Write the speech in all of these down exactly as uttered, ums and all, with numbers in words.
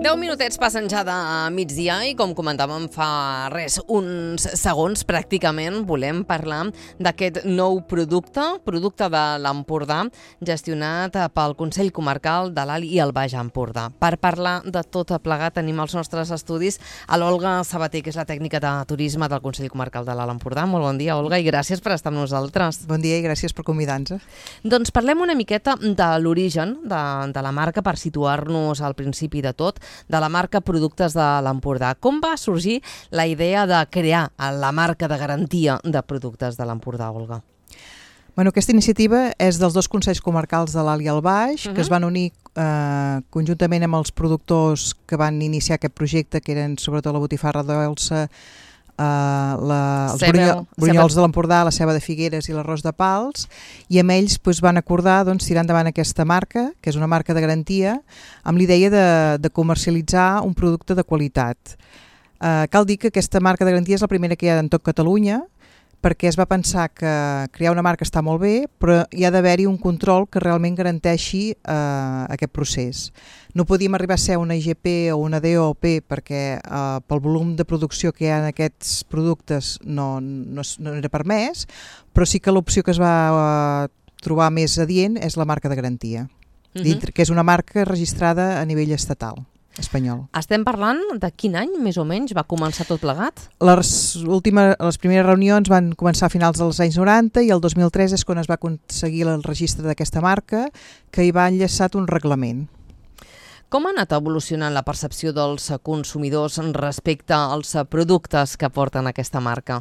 deu minutets passen ja de migdia i, com comentàvem fa res, uns segons pràcticament, volem parlar d'aquest nou producte, producte de l'Empordà, gestionat pel Consell Comarcal de l'Alt i el Baix Empordà. Per parlar de tot plegat tenim als nostres estudis a l'Olga Sabater, que és la tècnica de turisme del Consell Comarcal de l'Alt Empordà. Molt bon dia, Olga, i gràcies per estar amb nosaltres. Bon dia i gràcies per convidar-nos. Doncs parlem una miqueta de l'origen de, de la marca, per situar-nos al principi de tot, de la marca Productes de l'Empordà. Com va sorgir la idea de crear la marca de garantia de Productes de l'Empordà, Olga? Bueno, aquesta iniciativa és dels dos Consells Comarcals de l'Alt i el Baix, uh-huh. que es van unir eh, conjuntament amb els productors que van iniciar aquest projecte, que eren sobretot la botifarra dolça, Uh, la, els Cebel, brunyols cebel. de l'Empordà, la ceba de Figueres i l'arròs de Pals, i amb ells doncs, van acordar doncs, tirar endavant aquesta marca, que és una marca de garantia, amb l'idea de, de comercialitzar un producte de qualitat. Uh, cal dir que aquesta marca de garantia és la primera que hi ha en tot Catalunya, perquè es va pensar que crear una marca està molt bé, però hi ha d'haver-hi un control que realment garanteixi eh, aquest procés. No podíem arribar a ser una I G P o una D O P perquè eh, pel volum de producció que hi ha en aquests productes no, no, no era permès, però sí que l'opció que es va eh, trobar més adient és la marca de garantia, uh-huh. dintre, que és una marca registrada a nivell estatal espanyol. Estem parlant de quin any, més o menys, va començar tot plegat? Les, últimes, les primeres reunions van començar a finals dels anys noranta i el dos mil tres és quan es va aconseguir el registre d'aquesta marca, que hi va enllaçat un reglament. Com ha anat evolucionant la percepció dels consumidors respecte als productes que porten aquesta marca?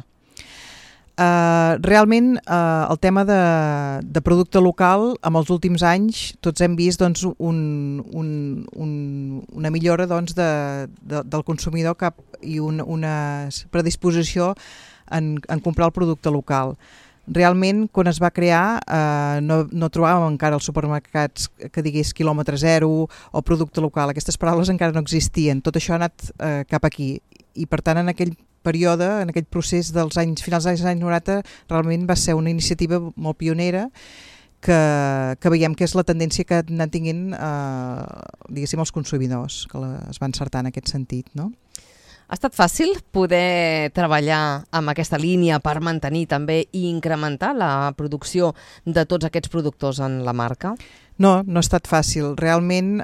Uh, realment uh, el tema de, de producte local amb els últims anys tots hem vist doncs, un, un, un, una millora doncs, de, de, del consumidor cap i un, una predisposició en, en comprar el producte local. Realment, quan es va crear, eh, no, no trobàvem encara als supermercats que digués quilòmetre zero o producte local. Aquestes paraules encara no existien. Tot això ha anat eh, cap aquí. I per tant, en aquell període, en aquell procés dels anys finals dels anys noranta, realment va ser una iniciativa molt pionera que, que veiem que és la tendència que han anat tinguent eh, diguéssim els consumidors, que la, es van encertar en aquest sentit, no? Ha estat fàcil poder treballar amb aquesta línia per mantenir també i incrementar la producció de tots aquests productors en la marca? No, no ha estat fàcil. Realment,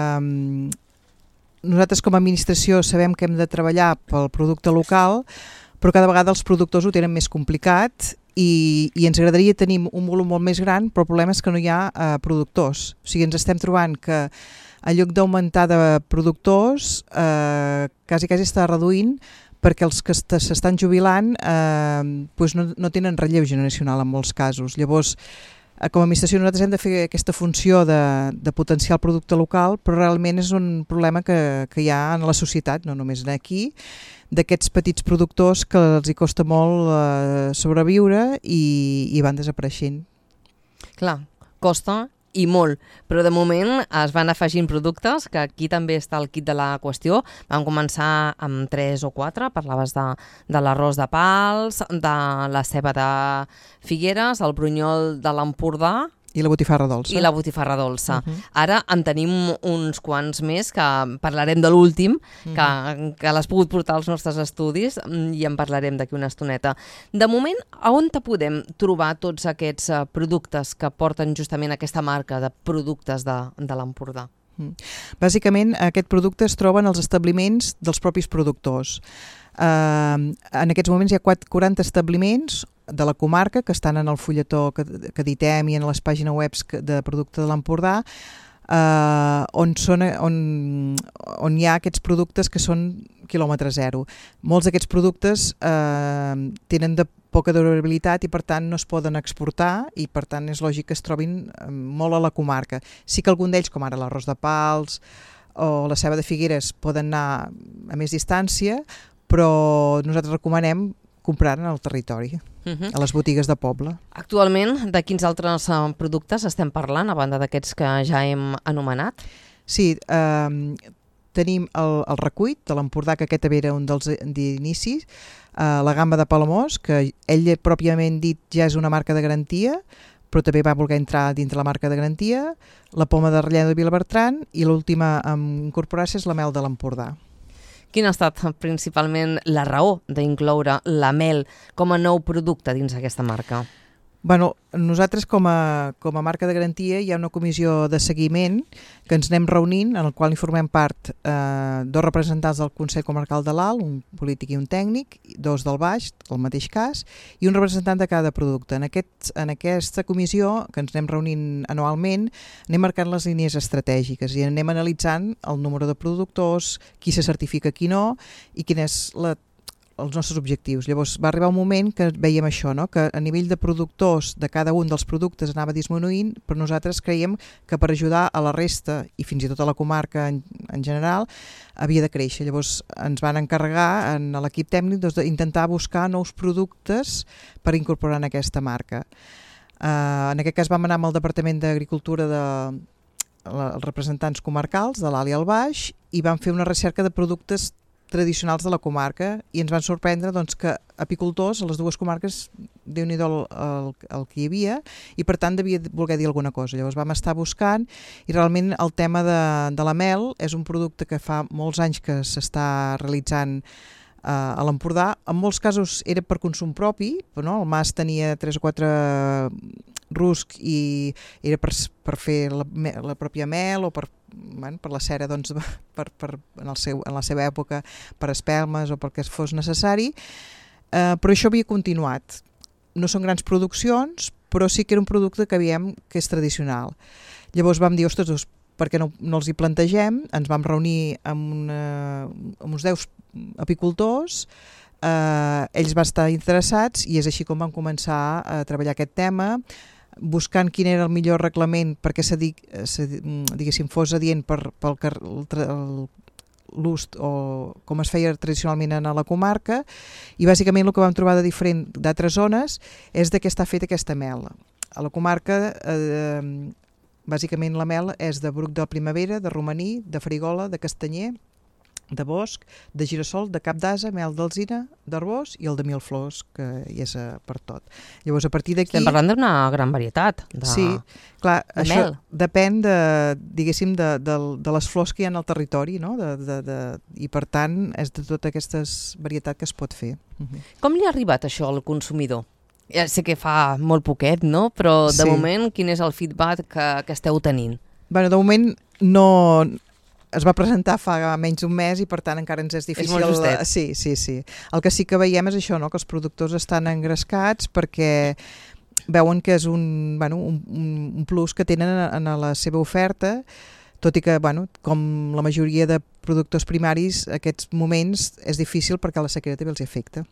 eh, nosaltres com a administració sabem que hem de treballar pel producte local, però cada vegada els productors ho tenen més complicat i, i ens agradaria tenir un volum molt més gran, però el problema és que no hi ha eh, productors. O sigui, ens estem trobant que en lloc d'augmentar de productors, eh, quasi quasi està reduint perquè els que s'estan jubilant eh, doncs no, no tenen relleu generacional en molts casos. Llavors, eh, com a administració nosaltres hem de fer aquesta funció de, de potenciar el producte local, però realment és un problema que, que hi ha en la societat, no només aquí, d'aquests petits productors que els hi costa molt eh, sobreviure i, i van desapareixent. Clar, costa i molt, però de moment es van afegint productes, que aquí també està el kit de la qüestió. Vam començar amb tres o quatre, parlaves de, de l'arròs de Pals, de la ceba de Figueres, el brunyol de l'Empordà, I la botifarra dolça. I la botifarra dolça. Uh-huh. Ara en tenim uns quants més, que parlarem de l'últim, uh-huh. que, que l'has pogut portar als nostres estudis i en parlarem d'aquí una estoneta. De moment, a on te podem trobar tots aquests uh, productes que porten justament aquesta marca de productes de, de l'Empordà? Bàsicament, aquest producte es troba en els establiments dels propis productors. Uh, en aquests moments hi ha quaranta establiments de la comarca que estan en el fulletó que, que editem i en les pàgines web de Producte de l'Empordà, uh, on, són, on, on hi ha aquests productes que són quilòmetre zero. Molts d'aquests productes uh, tenen de poca durabilitat i per tant no es poden exportar i per tant és lògic que es trobin molt a la comarca. Sí que algun d'ells, com ara l'arròs de Pals o la ceba de Figueres, poden anar a més distància, però nosaltres recomanem comprar en el territori, uh-huh. a les botigues de poble. Actualment, de quins altres uh, productes estem parlant, a banda d'aquests que ja hem anomenat? Sí, eh, tenim el, el recuit de l'Empordà, que aquest també era un dels d'inicis, eh, la gamba de Palamós, que ell pròpiament dit ja és una marca de garantia, però també va voler entrar dintre la marca de garantia, la poma de Relleno de Vilabertran i l'última a incorporar-se és la mel de l'Empordà. Quina ha estat principalment la raó d'incloure la mel com a nou producte dins aquesta marca? Bueno, nosaltres com a, com a marca de garantia hi ha una comissió de seguiment que ens anem reunint, en el qual hi formem part eh, dos representants del Consell Comarcal de l'Alt, un polític i un tècnic, dos del Baix, el mateix cas, i un representant de cada producte. En, aquest, en aquesta comissió, que ens anem reunint anualment, anem marcant les línies estratègiques i anem analitzant el número de productors, qui se certifica, qui no, i quina és la els nostres objectius. Llavors va arribar un moment que veiem això, no? Que a nivell de productors de cada un dels productes anava disminuint, però nosaltres creiem que per ajudar a la resta i fins i tot a la comarca en, en general havia de créixer. Llavors ens van encarregar en l'equip tècnic doncs, d'intentar buscar nous productes per incorporar en aquesta marca. Uh, en aquest cas vam anar amb el Departament d'Agricultura de la, els representants comarcals de l'Alt i el Baix i vam fer una recerca de productes tradicionals de la comarca i ens van sorprendre doncs, que apicultors a les dues comarques déu-n'hi-do el, el, el que hi havia i per tant devia voler dir alguna cosa. Llavors vam estar buscant i realment el tema de, de la mel és un producte que fa molts anys que s'està realitzant eh, a l'Empordà. En molts casos era per consum propi, però no? El mas tenia tres o quatre rusc i era per, per fer la, la pròpia mel o per Bueno, per la cera doncs, per, per, en, el seu, en la seva època per espelmes o perquè fos necessari, eh, però això havia continuat. No són grans produccions, però sí que era un producte que veiem que és tradicional. Llavors vam dir, ostres, doncs, per què no, no els hi plantegem? Ens vam reunir amb, una, amb uns deu apicultors, eh, ells van estar interessats i és així com vam començar a treballar aquest tema, buscant quin era el millor reglament perquè se, di, se diguéssim, fos adient per, pel l'ús o com es feia tradicionalment a la comarca i bàsicament el que vam trobar de diferent d'altres zones és de què està feta aquesta mel. A la comarca eh, bàsicament la mel és de bruc de primavera, de romaní, de farigola, de castanyer, de bosc, de girassol, de cap d'ase, mel d'alzina, d'arbós i el de mil flors, que hi és a, per tot. Llavors, a partir d'aquí... Estem parlant d'una gran varietat de, sí, clar, de això mel. Depèn de, diguéssim, de, de, de les flors que hi ha al territori, no? de, de, de, i per tant és de tota aquesta varietat que es pot fer. Uh-huh. Com li ha arribat això al consumidor? Ja sé que fa molt poquet, no? Però de sí. moment, quin és el feedback que, que esteu tenint? Bueno, de moment no... Es va presentar fa menys d'un mes i per tant encara ens és difícil. És molt justet. Sí, sí, sí. El que sí que veiem és això, no? Que els productors estan engrescats perquè veuen que és un, bueno, un, un plus que tenen en la seva oferta, tot i que, bueno, com la majoria de productors primaris, aquests moments és difícil perquè la sequera també els afecta.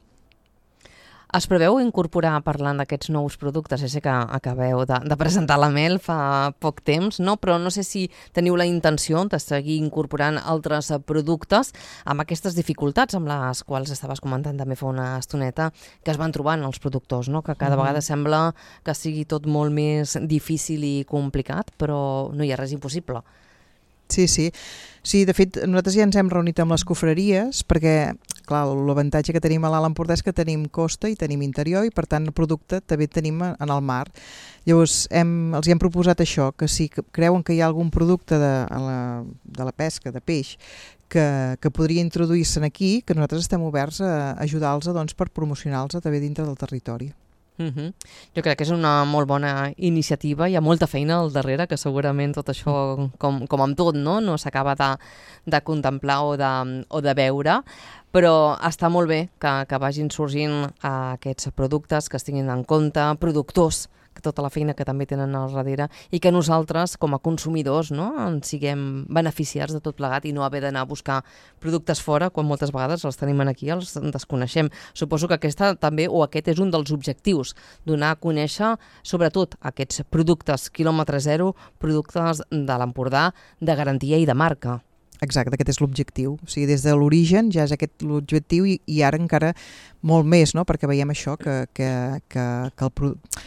Es preveu incorporar, parlant d'aquests nous productes, ja sé que acabeu de, de presentar la mel fa poc temps, no? Però no sé si teniu la intenció de seguir incorporant altres productes amb aquestes dificultats amb les quals estaves comentant també fa una estoneta que es van trobant els productors, no? Que cada mm-hmm. vegada sembla que sigui tot molt més difícil i complicat, però no hi ha res impossible. Sí, sí. Sí, de fet, nosaltres ja ens hem reunit amb les cofreries perquè, clar, l'avantatge que tenim a l'Alt Empordà és que tenim costa i tenim interior i, per tant, el producte també tenim en el mar. Llavors, hem, els hi hem proposat això, que si creuen que hi ha algun producte de, la, de la pesca, de peix, que, que podria introduir-se aquí, que nosaltres estem oberts a ajudar-los doncs, per promocionar-los també dintre del territori. Uh-huh. Jo crec que és una molt bona iniciativa, hi ha molta feina al darrere, que segurament tot això, com, com amb tot, no, no s'acaba de, de contemplar o de, o de veure, però està molt bé que, que vagin sorgint aquests productes, que es tinguin en compte, productors, que tota la feina que també tenen al darrere i que nosaltres, com a consumidors, no, en siguem beneficiats de tot plegat i no haver d'anar a buscar productes fora quan moltes vegades els tenim aquí, els desconeixem. Suposo que aquesta també, o aquest és un dels objectius, donar a conèixer sobretot aquests productes quilòmetre zero, productes de l'Empordà, de garantia i de marca. Exacte, aquest és l'objectiu. O sigui, des de l'origen ja és aquest l'objectiu i, i ara encara molt més, no? Perquè veiem això, que, que, que, que el producte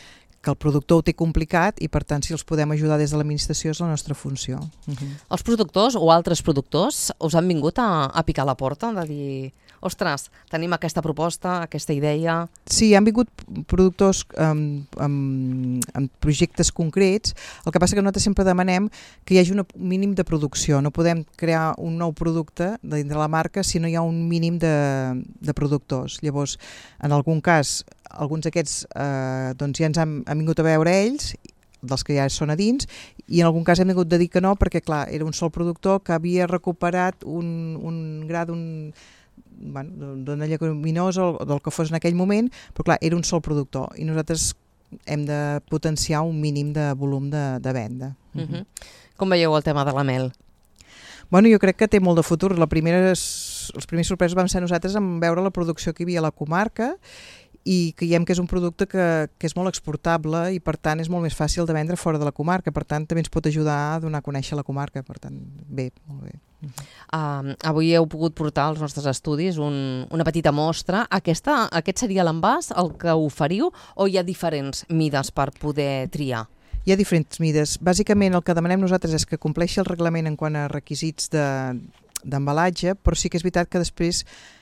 que el productor ho té complicat i per tant si els podem ajudar des de l'administració és la nostra funció. Uh-huh. Els productors o altres productors us han vingut a, a picar la porta, de dir, ostres, tenim aquesta proposta, aquesta idea... Sí, han vingut productors amb, amb, amb projectes concrets, el que passa que nosaltres sempre demanem que hi hagi un mínim de producció, no podem crear un nou producte dintre de la marca si no hi ha un mínim de, de productors. Llavors, en algun cas, alguns d'aquests eh, doncs ja ens han, han vingut a veure ells, dels que ja són a dins, i en algun cas hem vingut de dir que no, perquè clar, era un sol productor que havia recuperat un, un gra d'un bueno, d'una lleguminosa o del que fos en aquell moment, però clar, era un sol productor i nosaltres hem de potenciar un mínim de volum de, de venda. Uh -huh. Com veieu el tema de la mel? Bueno, jo crec que té molt de futur. La primera, els primers sorpresos vam ser nosaltres en veure la producció que hi havia a la comarca i creiem que és un producte que, que és molt exportable i per tant és molt més fàcil de vendre fora de la comarca, per tant també ens pot ajudar a donar a conèixer la comarca, per tant bé, molt bé. Uh, avui heu pogut portar als nostres estudis un, una petita mostra. Aquesta, aquest seria l'envàs, el que oferiu, o hi ha diferents mides per poder triar? Hi ha diferents mides. Bàsicament el que demanem nosaltres és que compleixi el reglament en quant a requisits d'embalatge, de, però sí que és veritat que després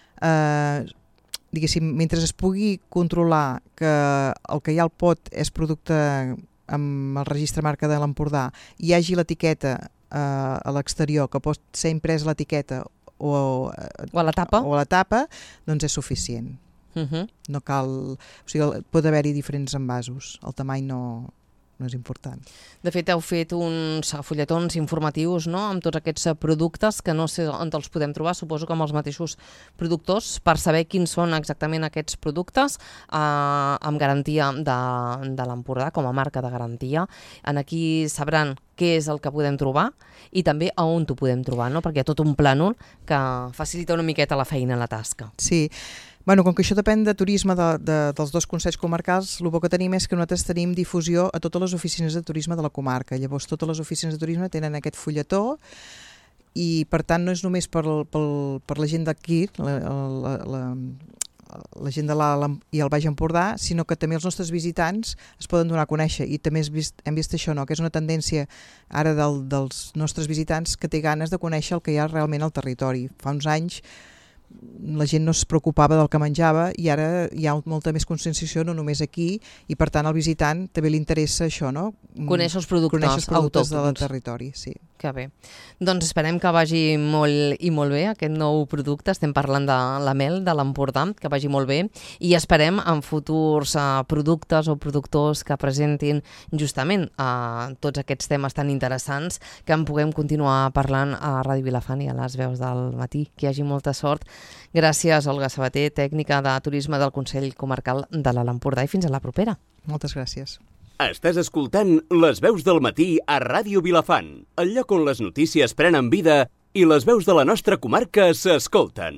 eh, diguéssim, mentre es pugui controlar que el que hi ha al pot és producte amb el registre marca de l'Empordà i hi hagi l'etiqueta eh, a l'exterior, que pot ser impresa l'etiqueta o, o a la tapa, o a la tapa, doncs és suficient. Uh-huh. No cal, o sigui, pot haver-hi diferents envasos, el tamany no... no és important. De fet, heu fet uns fulletons informatius, no?, amb tots aquests productes que no sé on els podem trobar, suposo que amb els mateixos productors, per saber quins són exactament aquests productes, eh, amb garantia de, de l'Empordà, com a marca de garantia. En aquí sabran què és el que podem trobar i també a on ho podem trobar, no?, perquè hi ha tot un plànol que facilita una miqueta la feina, la tasca. Sí. Bueno, com que això depèn de turisme de, de, dels dos consells comarcals, el bo que tenim és que nosaltres tenim difusió a totes les oficines de turisme de la comarca. Llavors, totes les oficines de turisme tenen aquest fulletó i, per tant, no és només per, per, per la gent d'aquí, la, la, la, la gent de l'Alt i el Baix Empordà, sinó que també els nostres visitants es poden donar a conèixer i també vist, hem vist això, no? Que és una tendència ara del, dels nostres visitants que té ganes de conèixer el que hi ha realment al territori. Fa uns anys la gent no es preocupava del que menjava i ara hi ha molta més conscienciació, no només aquí, i per tant al visitant també li interessa això, no? Conèixer els productes, Conèixer els productes autòctons del territori, sí. Que bé. Doncs esperem que vagi molt i molt bé aquest nou producte. Estem parlant de la mel de l'Empordà, que vagi molt bé, i esperem en futurs uh, productes o productors que presentin justament uh, tots aquests temes tan interessants que en puguem continuar parlant a Ràdio Vilafant i a les veus del matí. Que hi hagi molta sort. Gràcies, Olga Sabater, tècnica de turisme del Consell Comarcal de l'Alt Empordà, i fins a la propera. Moltes gràcies. Estàs escoltant Les veus del matí a Ràdio Vilafant, el lloc on les notícies prenen vida i les veus de la nostra comarca s'escolten.